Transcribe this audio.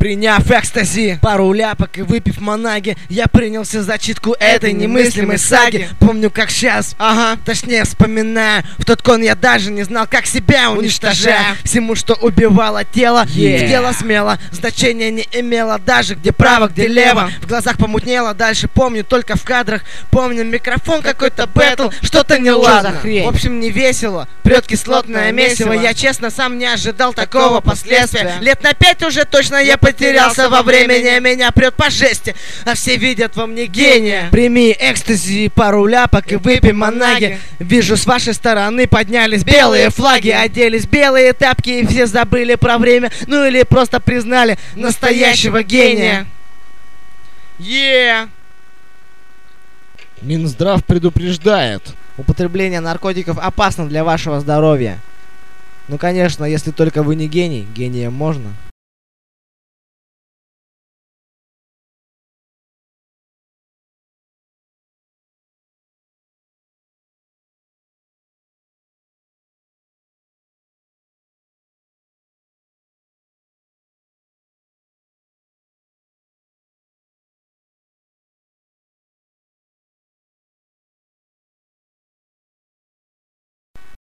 Приняв экстази, пару ляпок и выпив манаги, я принялся за читку этой немыслимой саги. Помню как сейчас, точнее вспоминаю. В тот кон я даже не знал, как себя уничтожаю. Всему, что убивало тело, в дело смело, значения не имело даже, где право, где лево. В глазах помутнело, дальше помню только в кадрах. Помню микрофон, какой-то бэтл, что-то неладно. В общем, не весело, прет кислотное месиво. Я честно сам не ожидал такого последствия. Лет на 5 уже точно я потерялся во времени. Меня прет по жести, а все видят во мне гения. Прими экстази, пару ляпок и выпей манаги. Вижу, с вашей стороны поднялись белые флаги, оделись белые тапки и все забыли про время. Ну или просто признали настоящего гения. Минздрав предупреждает. Употребление наркотиков опасно для вашего здоровья. Ну конечно, если только вы не гений, гением можно.